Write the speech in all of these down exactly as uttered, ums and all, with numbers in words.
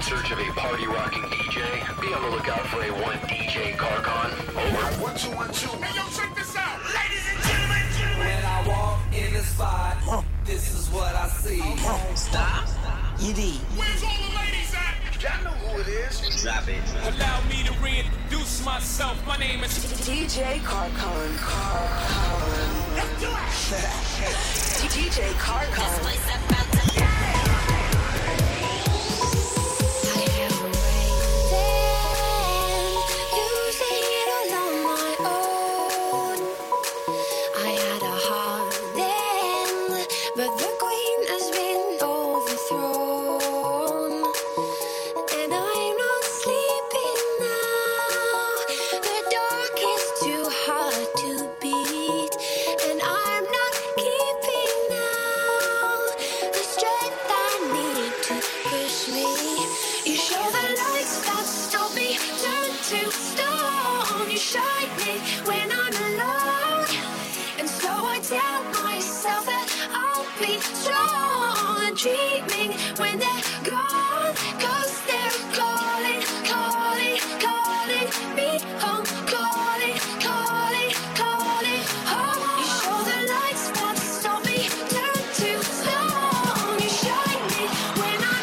search of a party rocking D J? Be on the lookout for a one D J Carcon. Over. One, two, one, two. Hey, yo, check this out. Ladies and gentlemen, gentlemen. When I walk in the spot, huh. This is what I see. Oh, stop. You did. Where's all the ladies at? Y'all know who it is. Drop it. Allow me to reintroduce myself. My name is D J Carcon. Carcon. Let's do it. D J Carcon. This place about to dreaming when they're gone, 'cause they're calling, calling, calling me home, calling, calling, calling home. You show the lights that stop me, turn to stone. You shine me when I'm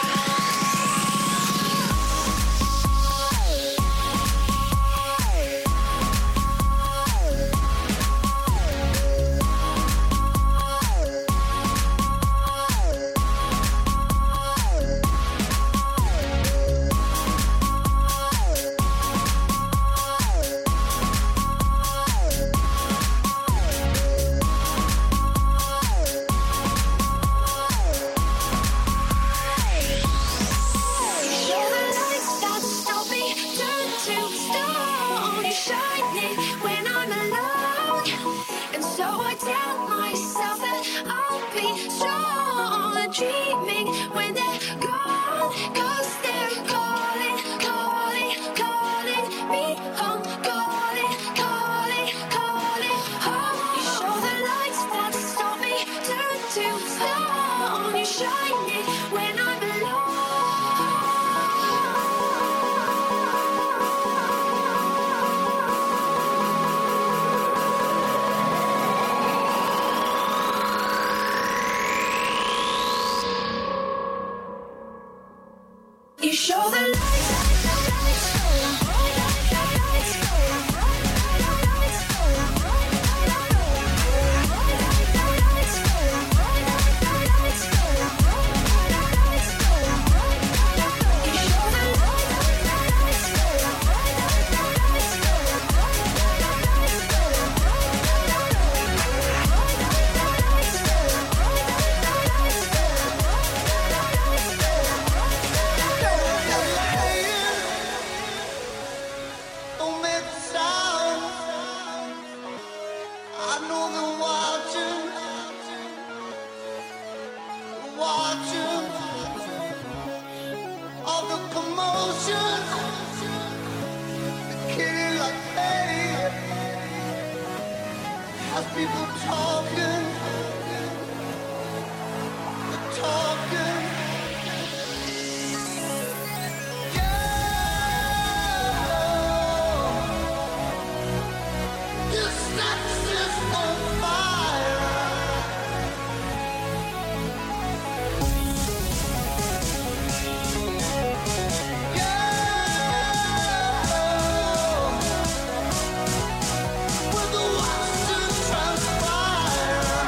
dreaming when they're gone, 'cause they're calling, calling, calling me home, calling, calling, calling home. You show the lights that stop me, turn to stone. You shine it when I'm show the lights, people talking, talking. Yeah, this sex is on fire. Yeah, with the watch to transpire.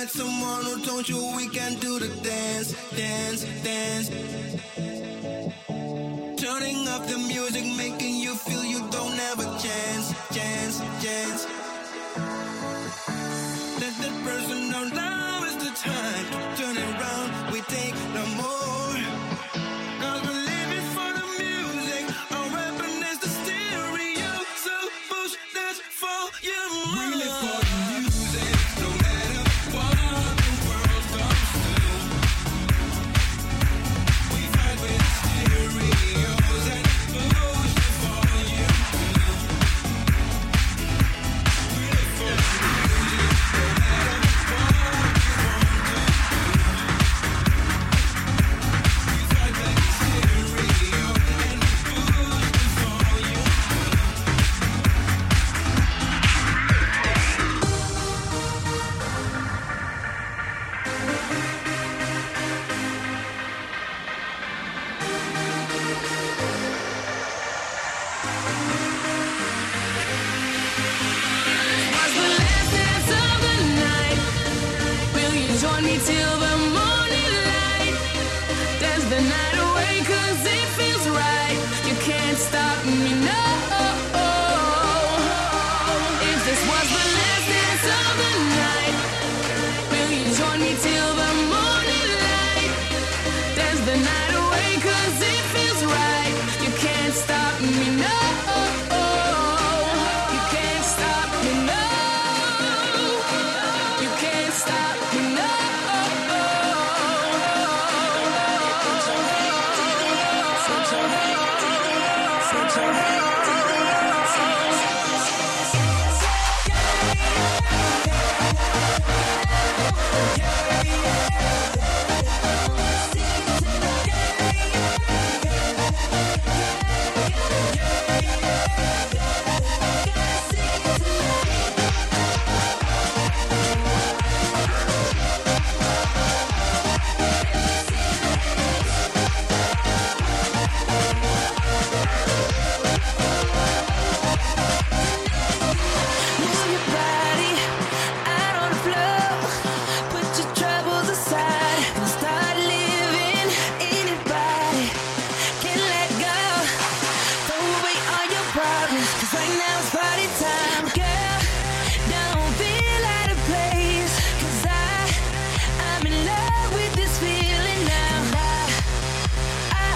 met someone who told you we can do the dance, dance, dance. Turning up the music, making you feel you don't have a chance, chance, chance. Let that person know now is the time to turn it around. We take no more. Cause we're living for the music. Our weapon is the stereo. So push that volume. We live for the music, no matter what the world comes to. We fight with the stereos and push the volume. We live for the music, no matter what you want to do. We fight with the stereo and push the volume. Was the last dance of the night. Will you join me till the morning light? Dance the night away 'cause it feels right. You can't stop me, no. If this was the last dance of the night, will you join me till the morning light? Dance the night away 'cause it feels right. You can't stop me, no. You can't stop me, no. You can't stop me, no. Move your body out on the floor. Put your troubles aside and start living. Anybody can let go. Throw away all your problems 'cause right now it's party time. Girl, don't feel out of place 'cause I, I'm in love with this feeling now. I,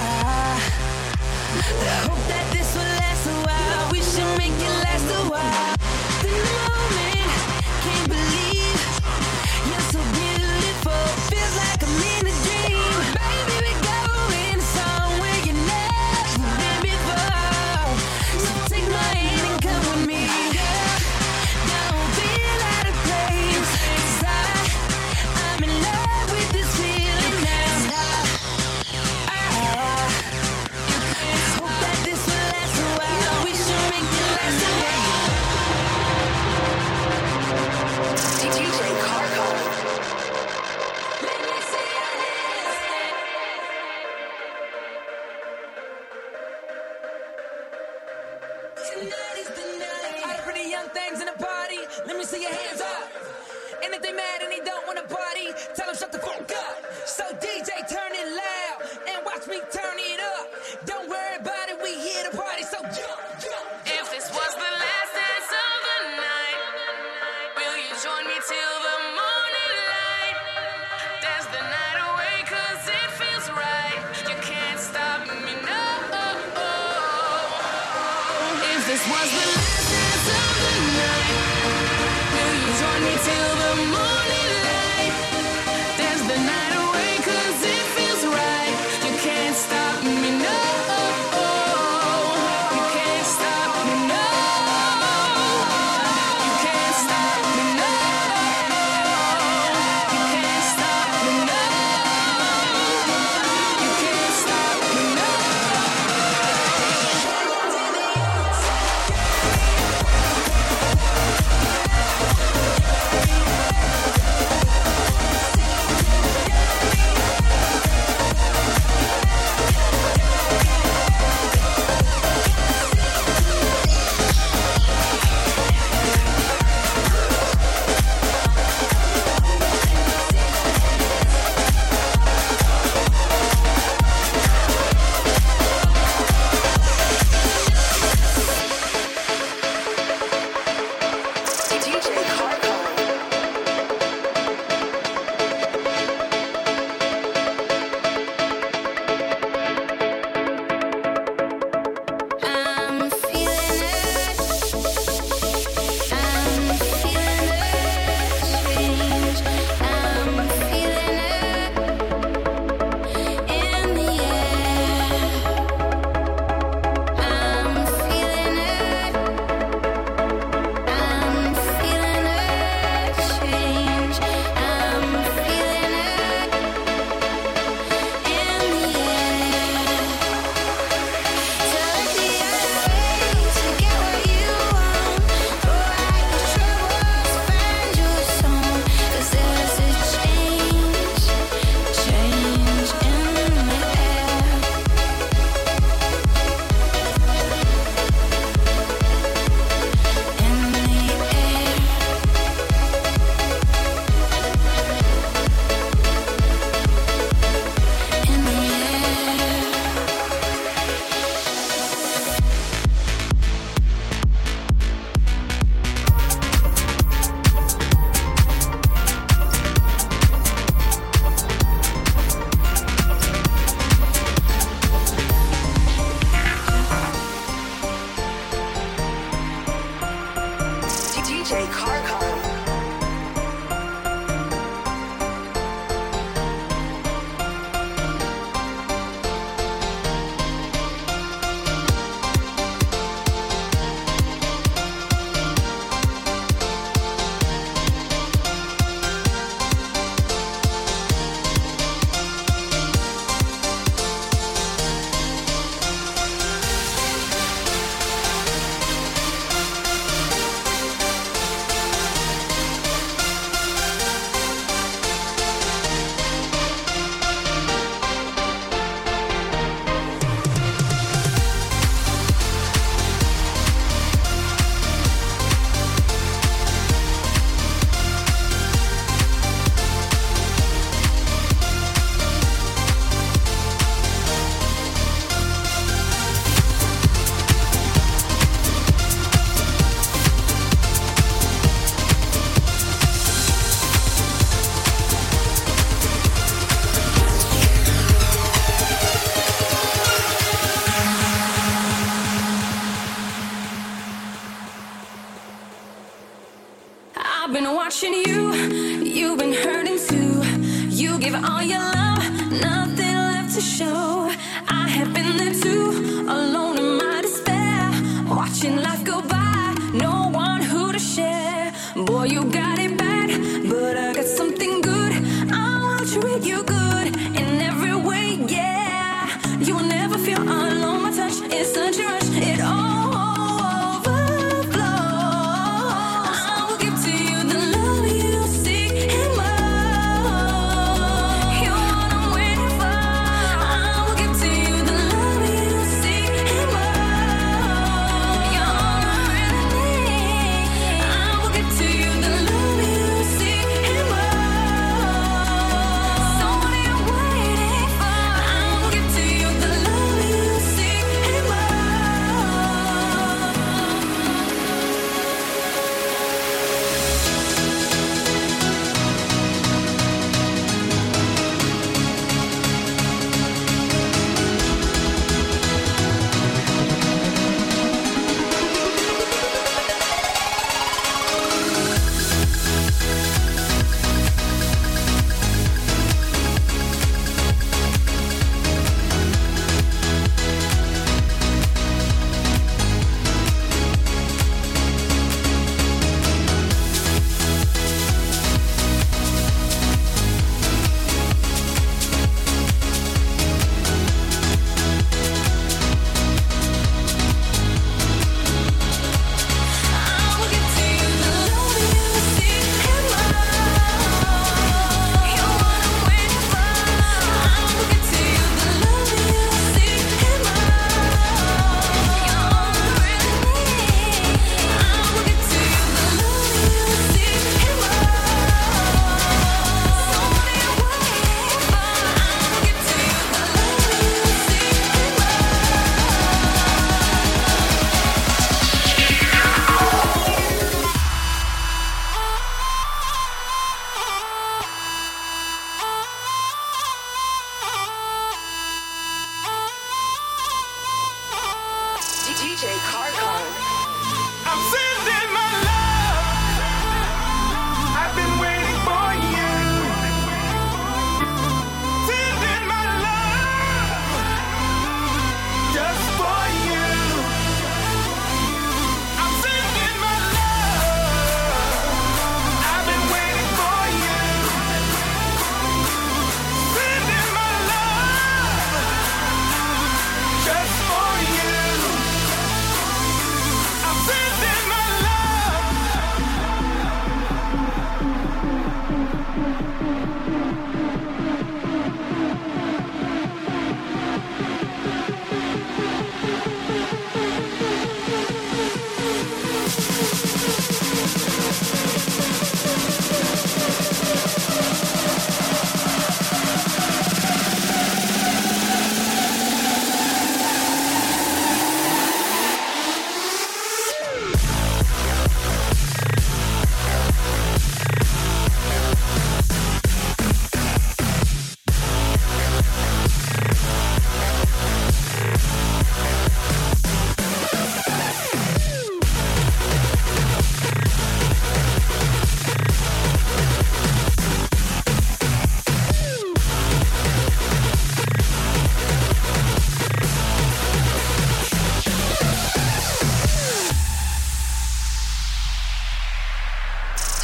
I hope that this will last a while. We should make it last a while. The moment, can't believe you're so beautiful. Feels like I'm in a dream. Baby, we're going somewhere you never been before. So take my hand and come with me. Girl, don't feel out of place 'cause I, I'm in love with this feeling now. I, hope that this will last a while. We should make it last a while. D J Carcon. Let me see your hands. Tonight is the night. All the pretty young things in the party. Let me see your hands up. And if they mad and they don't wanna party, tell them shut the fuck up. So D J, turn it loud and watch me turn it up. Don't worry about it, we here to party. So jump, jump. If this was the last dance of the night, will you join me till the morning light? Dance the night away 'cause it feels right. You can't stop me, no. If this was the last dance of the night, will you join me till the morning light? Dance the night away 'cause it feels right. You can't stop me, no. You can't stop me, no. You can't stop me, no. You can't stop me, no. You can't stop me, no. J Carcon. I've been watching you, you've been hurting too. You give all your love, nothing left to show. I have been there too, alone in my despair, watching life go by, no one who to share. Boy, you got it bad, but I got something good. I will treat you good in every way, yeah. You will never feel alone, my touch is such a rush, it all love you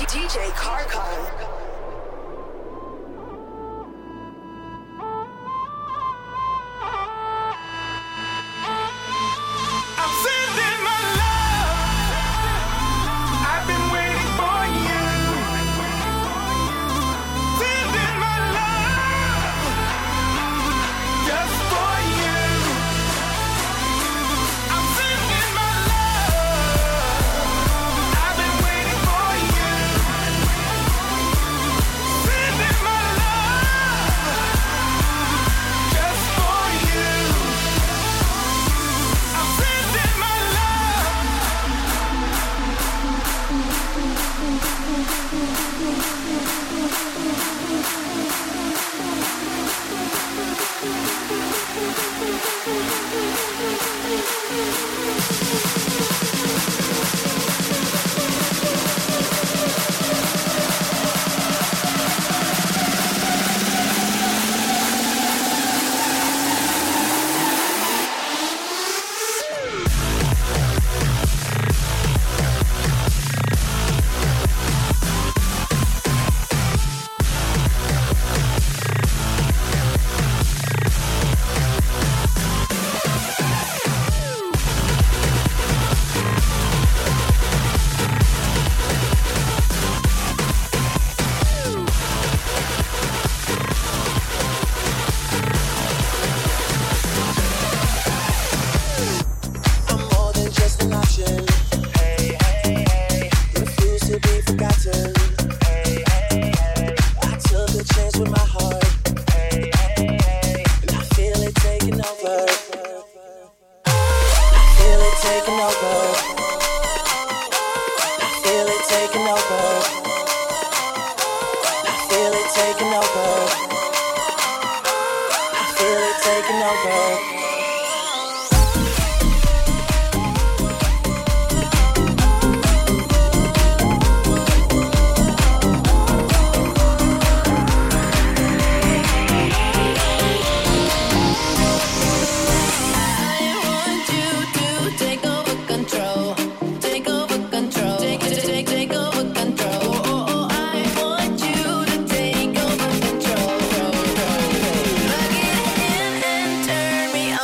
D J Carcon. Turn me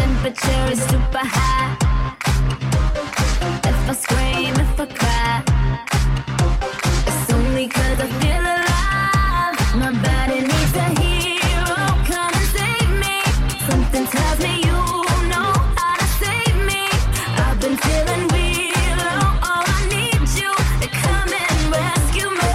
temperature is super high. If I scream, if I cry, it's only 'cause I feel alive. My body needs a hero, come and save me. Something tells me you know how to save me. I've been feeling real low, oh I need you to come and rescue me.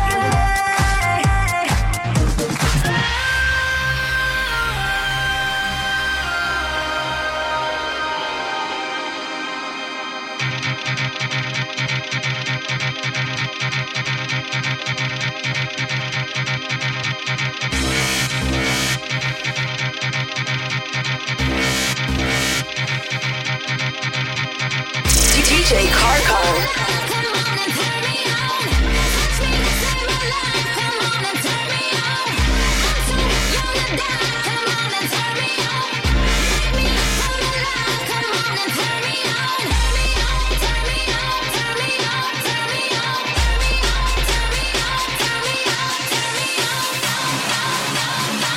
D J Carcon. Come on and turn me on. Touch me to save my life. Come on and turn me on. I'm too young to die. Come on and turn me on. Make me come alive. Come on and turn me on. Turn me on, turn me on, turn me on, turn me on, turn me on, turn me on, turn me on, turn me on.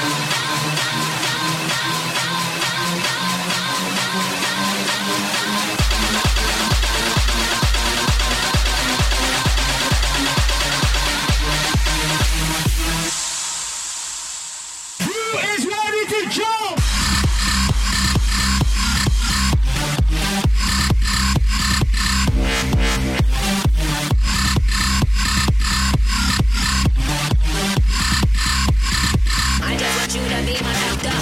I just want you to be my doctor.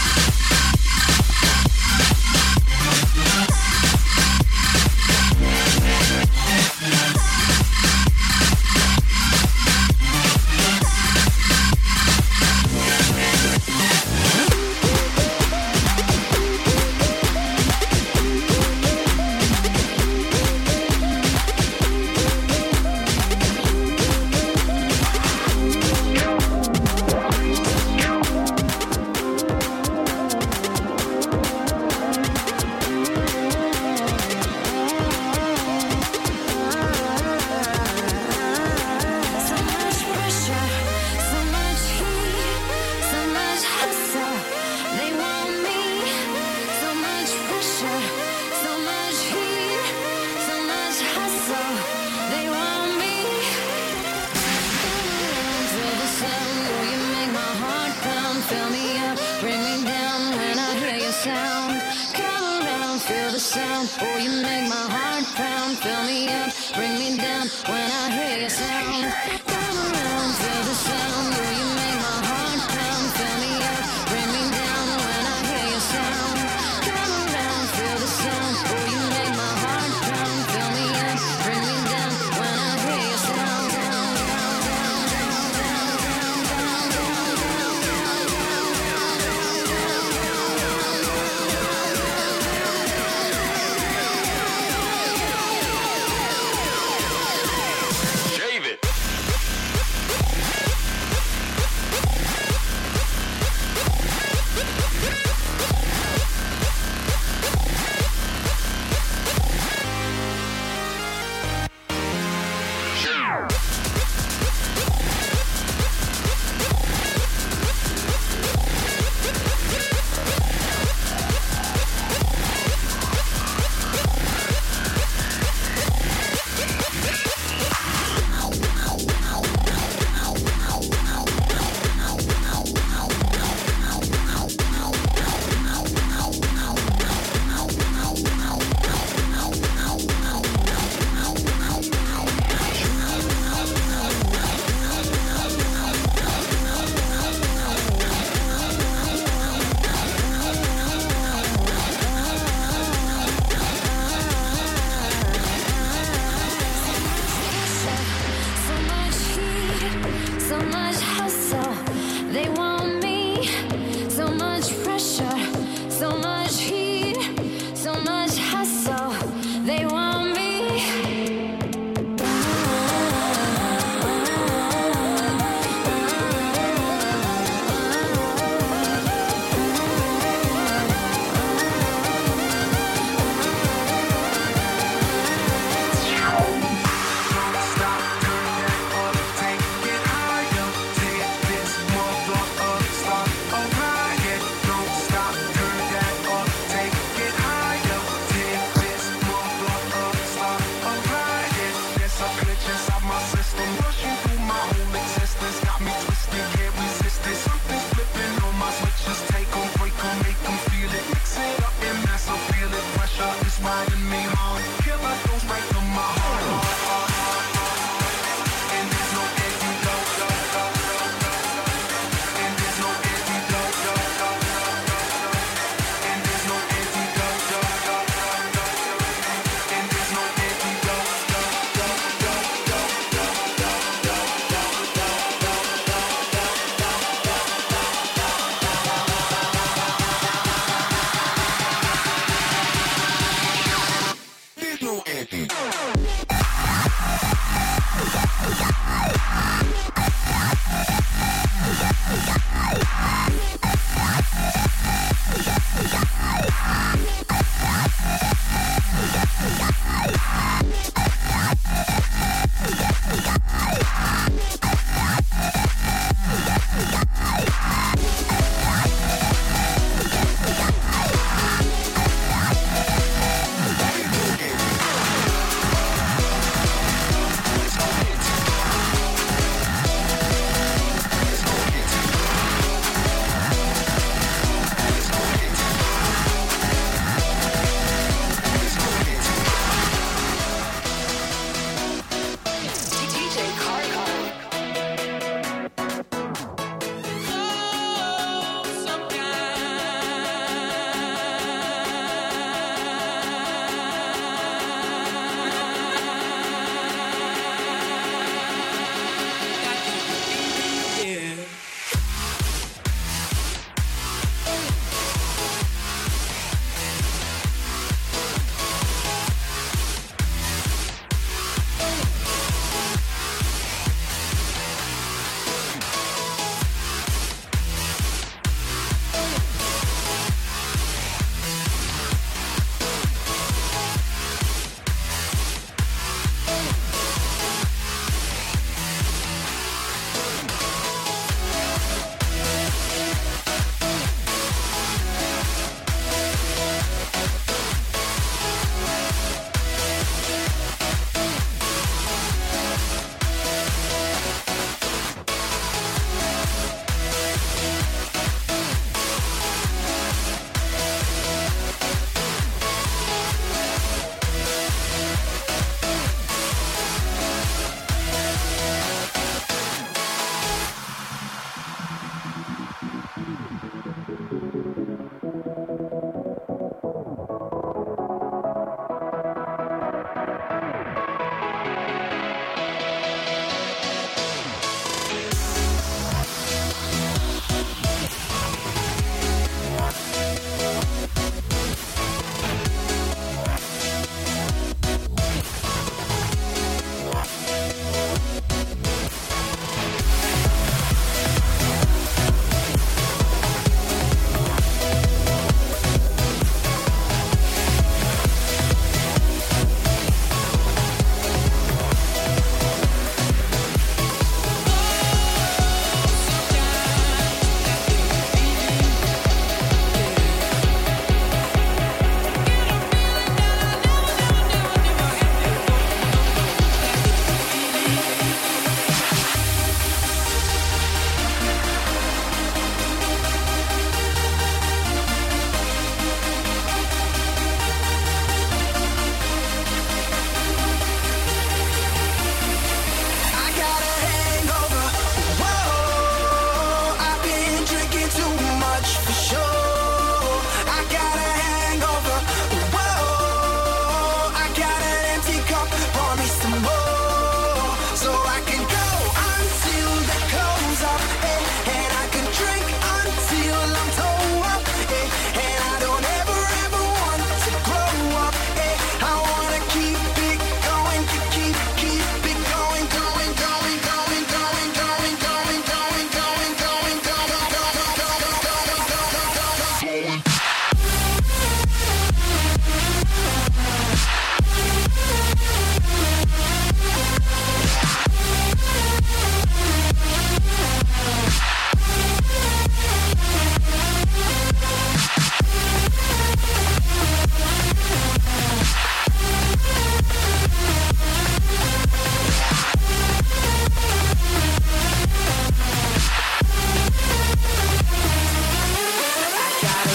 So much pressure, so much heat, so much hustle. They want me. So much pressure, so much heat, so much hustle. They want me. Feel the sound, oh you make my heart pound. Fill me up, bring me down when I hear your sound. Come around, feel the sound, oh you make my heart pound. Fill me up, bring me down when I hear your sound. Come around, feel the sound, oh you make my heart pound. Fill me up, bring me down when I hear your sound. Come around, feel the sound, oh you make my heart pound. Fill me up, bring me down when I hear your sound. Shave it. So much heat, so much hustle. They want me. So much pressure, so much heat, so much hustle. They want me. Take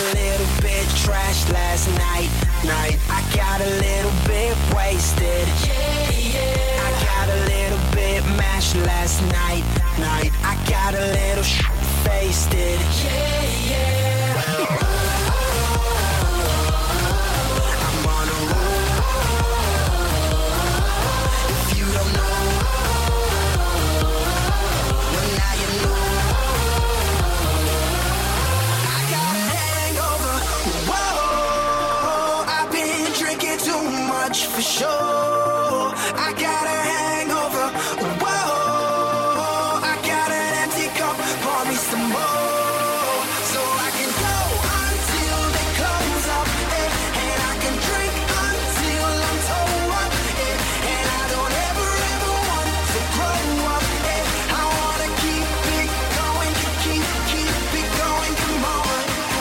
little bit trashed last night, night. I got a little bit wasted. Yeah, yeah. I got a little bit mashed last night, night. I got a little sh**faced it. Yeah, yeah. I'm on a roll. If you don't know, well now you know. I got a hangover. Whoa, I've been drinking too much for sure. I got a hangover. Whoa, I got an empty cup. Pour me some more, so I can go until they close up, eh, and I can drink until I'm toe up, eh, and I don't ever ever want to grow up, eh. I wanna keep it going, keep keep it going. Come on.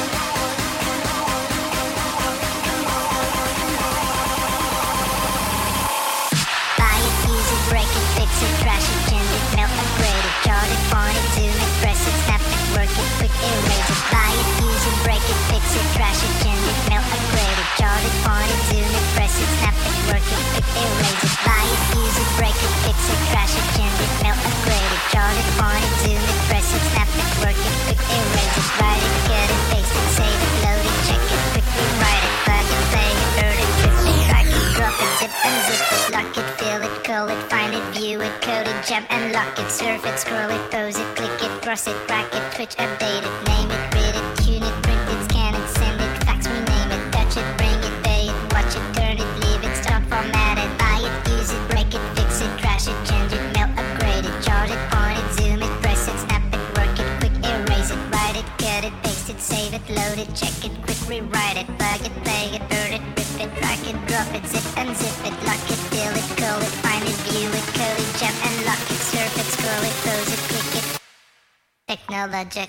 Buy it, use it, break it, fix it, trash it, change it, melt, upgrade it, chart it, point it, zoom it, press it, snap it, work it, quick erase it. Buy it, use it, break it, fix it, trash it, change it, melt, upgrade it, chart it, point it, zoom it, press it, snap it, work it, quick erase it. Buy it, use it, break it, fix it, trash it, change it, melt, upgrade it, chart it, point it, zoom it, press it, snap it, work it, quick erase it. Write it, cut it, paste it, save it, load it, check it, quickly write it, plug it, play it, burn it, rip it, drag it, drop it, zip and zip it, lock it, fill it, call it, find it, view it, code it, jump and lock it, surf it, scroll it, pose it, click it, cross it, crack it, twitch, update it, name it, read it, tune it, print it, scan it, send it, fax, rename it, touch it, bring it, pay it, watch it, turn it, leave it, stop, format it, buy it, use it, break it, fix it, trash it, change it, melt, upgrade it, chart it, point it, zoom it, press it, snap it, work it, quick erase it, write it, cut it, paste it, save it, load it, check it, quick rewrite it, plug it, play it, burn it, rip it, drag it, drop it, zip and zip it, lock it, fill it, call it, find it, view it, code it, jump and lock it, surf it, scroll it, pose it, click it. Technologic.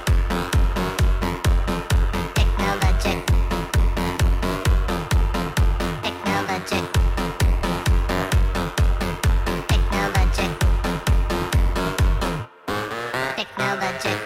Technologic. Technologic. Technologic. Technologic.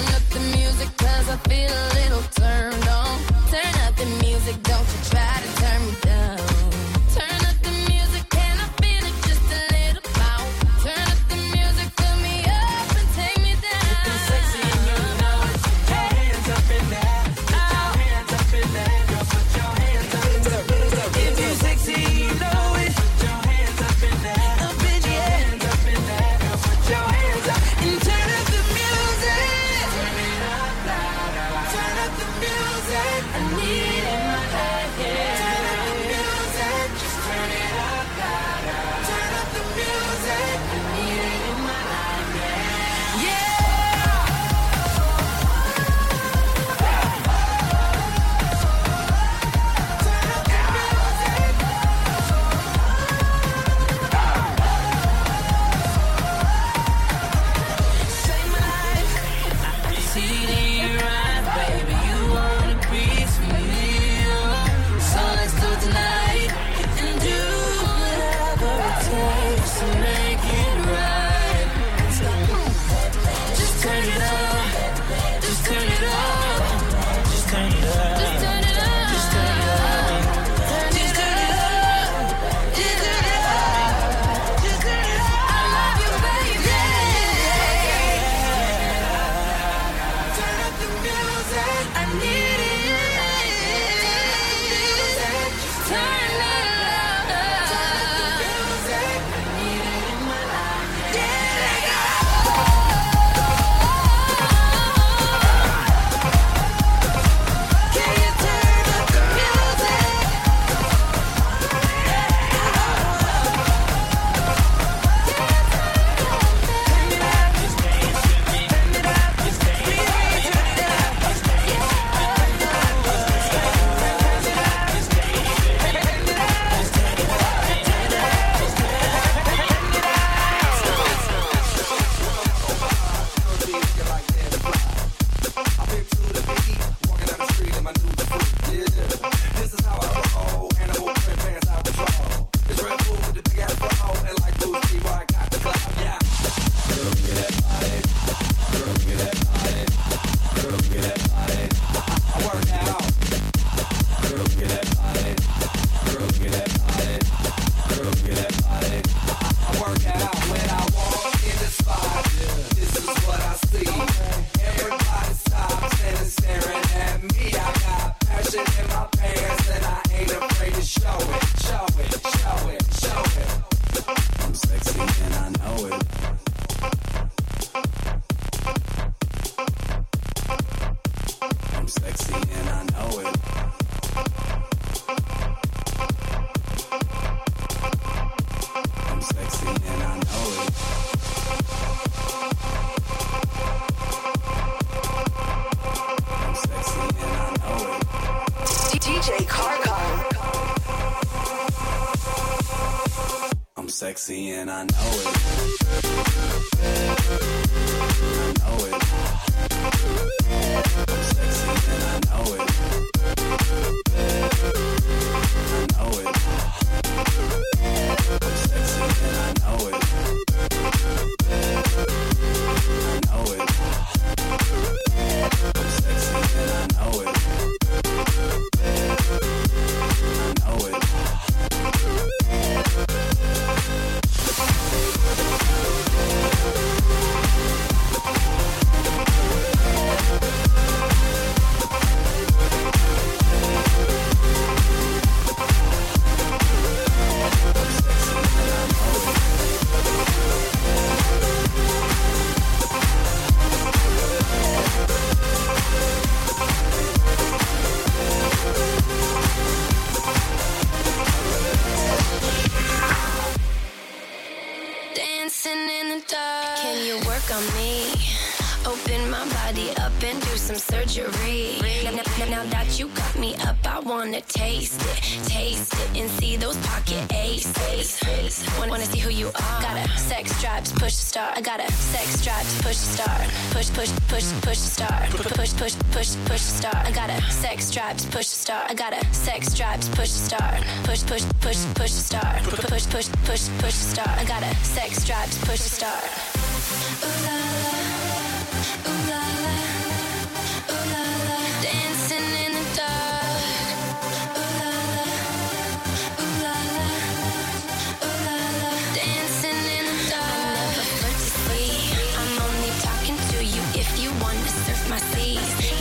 up the music 'cause I feel a little turned on. Turn up the music, don't you try to turn me down. Turn up the music, can I feel it just a little more? Turn up the music, fill me up and take me down. If you're sexy and you know it, put your hands up in there. Put your hands up in there, girl, put your hands up in there. If you're sexy and you know it, put your hands up in there. Up in your hands up in there, girl, put your hands up and turn up the music. Turn it up louder. Turn up the music. I need it in my life, yeah. Turn up the music. Just turn it up louder. Turn up the music. I need it in my life, yeah. Yeah. Save my life. See it in your eyes, baby. You want a piece of me. So let's do it tonight and do whatever it takes to make it right. Just turn it up. Just turn it up. Just turn it up. Just turn it up. Just turn it up. Just turn it up. Just turn it up. Just turn it up. I love you, baby. Turn up the music. I need it. Turn it up. I need it in my life. Can you turn up the music? This is how I roll. Animal print pants out the draw. It's Red Bull with the big ass bra. And like Bruce Lee, I got the clout, yeah. Girl, get that body. Girl, get that body. Girl, get that body. I work out. Girl, get that body. Girl, get that body. Girl, get that body. I work out when I walk in the spot. This is what I see. Everybody stops and is staring at me. I got passion in my pants and I ain't afraid to show it. Show it, show it, show it. I'm sexy and I know it. I'm sexy and I know it. I'm sexy and I know it. I'm sexy and I know it. D J Carcon. I'm sexy and I know it. I know it. I'm sexy and I know it. I know it. I'm sexy and I know it. I know it. I'm sexy and I know it. I know it. Dancing in the dark. Can you work on me? Open my body up and do some surgery. Now, now, now that you got me up, I wanna taste it, taste it, and see those pocket aces. Wanna, wanna see who you are? Got a sex drive to push the start. I got a sex drive to push the start. Push, push, push, push the start. Push, push, push, push, push the start. I got a sex drive to push the start. I got a sex drive to push the start. Push, push, push, push the start. Push, push, push, push, push the start. I got a sex drive to push the start. Ooh la la, ooh la la.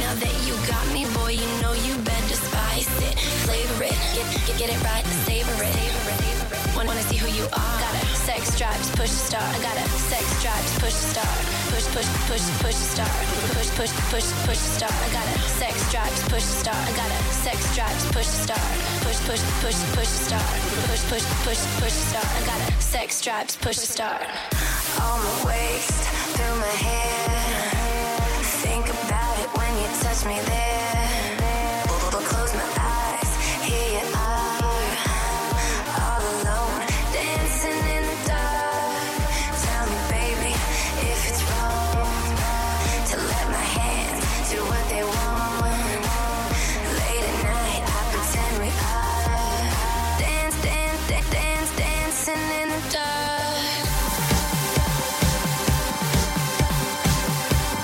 Now that you got me, boy, you know you better spice it, flavor it, get get, get it right, savor it. Savor it. Wanna, wanna see who you are? Gotta sex drives, push to start. I gotta sex drives, push to start. Push, push, push, push to start. Push, push, push, push to start. I gotta sex drives, push to start. I gotta sex drives, push to start. Push, push, push, push to start. Push, push, push, push to start. I gotta sex drives, push to start. On my waist, through my hair. Think about it when you touch me there. But close my eyes, here you are, all alone, dancing in the dark. Tell me, baby, if it's wrong to let my hands do what they want. Late at night, I pretend we are dance, dance, dance, dance, dancing in the dark.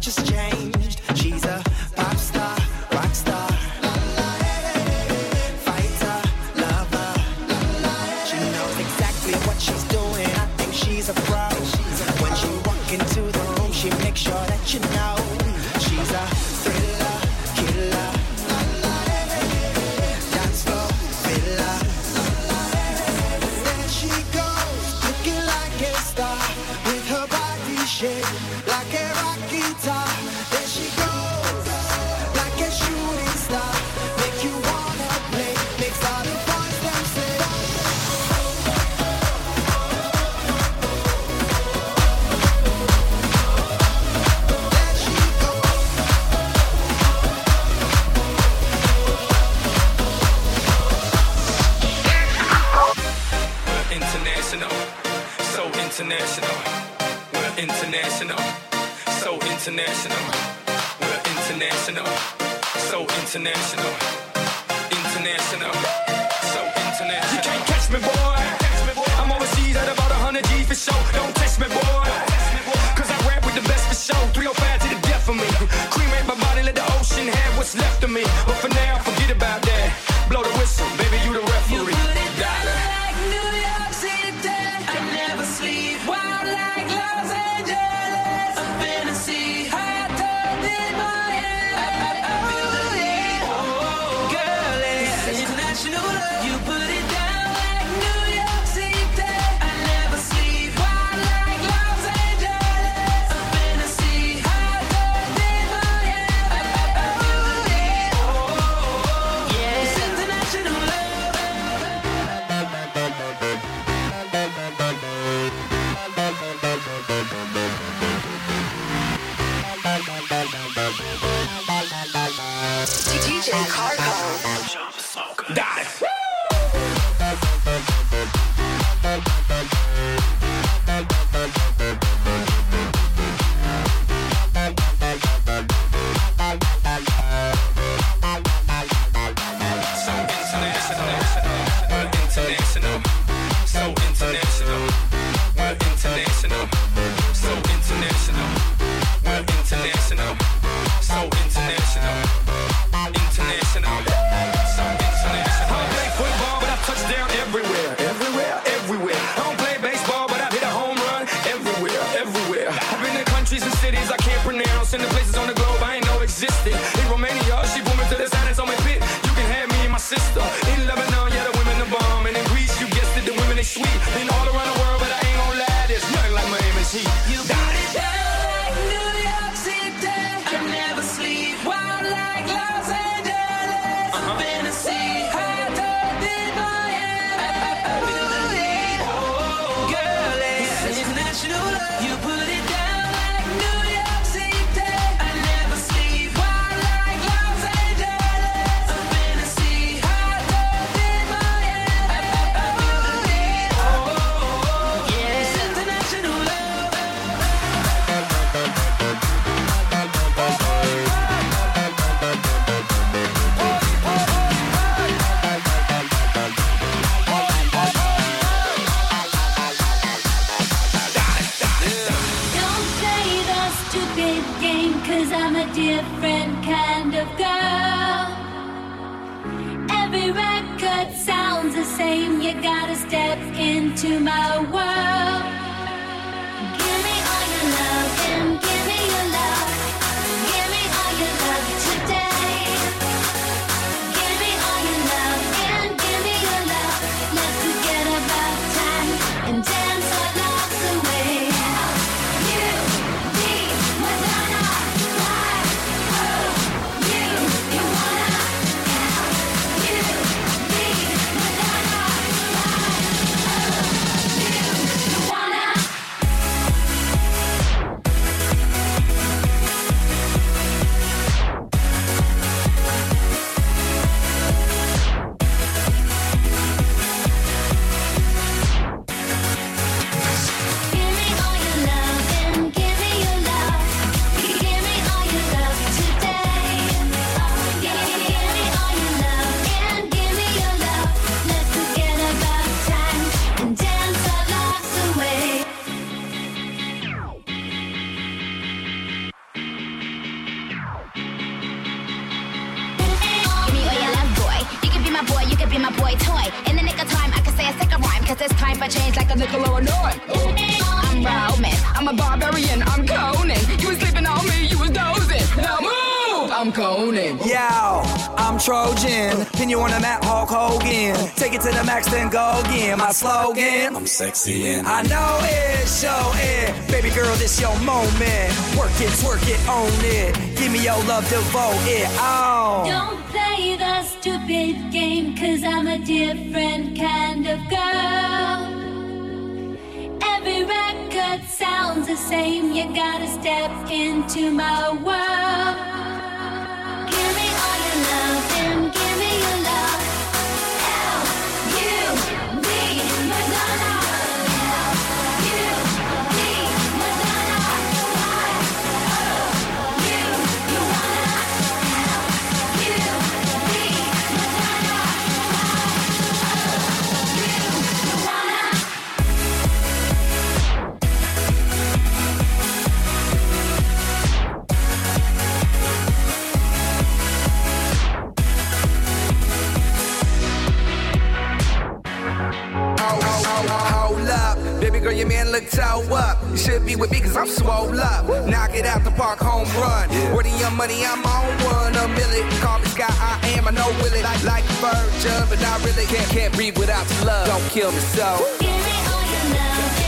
has changed. She's a pop star, rock star, fighter, lover. She knows exactly what she's doing. I think she's a pro. When she walk into the room, she makes sure that you know she's a thriller, killer, dance floor filler. There she goes, looking like a star, with her body shaped like a rock guitar. There she goes, like a shooting star, make you wanna play, makes all the boys them say. There she goes. We're international, so international. We're international, so international. We're international, so international. International, so international. You can't catch me, boy. I'm overseas at about a hundred G's for show. Don't test me, boy. Cause I rap with the best for show. three oh five to the death of me. Cremate my body, let the ocean have what's left of me. But for now, forget about that. Blow the whistle, baby, you the referee. Dollar. D J Carcon. Die. So international, we're international, so international, we're international, so international, we're international, so international, international, so international. I don't play football, but I touch down everywhere, everywhere, everywhere. I don't play baseball, but I hit a home run everywhere, everywhere. I've been in countries and cities I can't pronounce, and the places on the globe I ain't know existed. In Romania, she pulled me to the side and told me, "Pit, you can have me and my sister." In Lebanon, yeah, the women are bomb, and in Greece, you guessed it, the women they sweet. And all around the world, but I ain't gon' lie, there's nothing like Miami's heat. You got it. Don't play the stupid game, cause I'm a different kind of girl. Every record sounds the same, you gotta step into my world. Give me all your love and give me your love. Give me all your love today. Give me all your love and give me your love. Let's forget about time and dance our lives away. You, me, Madonna, fly, oh, you, you wanna, yeah. You, me, Madonna, fly, oh, you, you wanna. be my boy toy. In the nick of time, I can say a sick of rhyme, cause it's time for change like a nickel or a dime. I'm Roman, I'm a barbarian, I'm Conan. You was sleeping on me, you was dozing. Now move, I'm Conan. Yo, I'm Trojan, pin you on the map, Hulk Hogan. Take it to the max, then go again. My slogan, I'm sexy and I know it, show it. Baby girl, this your moment. Work it, twerk it, own it. Give me your love, devote it, oh. Don't play the stupid game, cause I'm a different kind of girl. Every record sounds the same, you gotta step into my world. Give me all your love and give me your love. L U V Madonna. L U V Madonna. I O U, you wanna. L U V Madonna. I O U, you wanna. Hold up, baby girl, your man look toe up. You should be with me cause I'm swole up. Knock it out the park, home run. Yeah. Where the young money, I'm on one. A million, call me Sky, I am, I know Willie. Like, like a virgin, but I really can't, can't breathe without your love. Don't kill me so. Give me all your love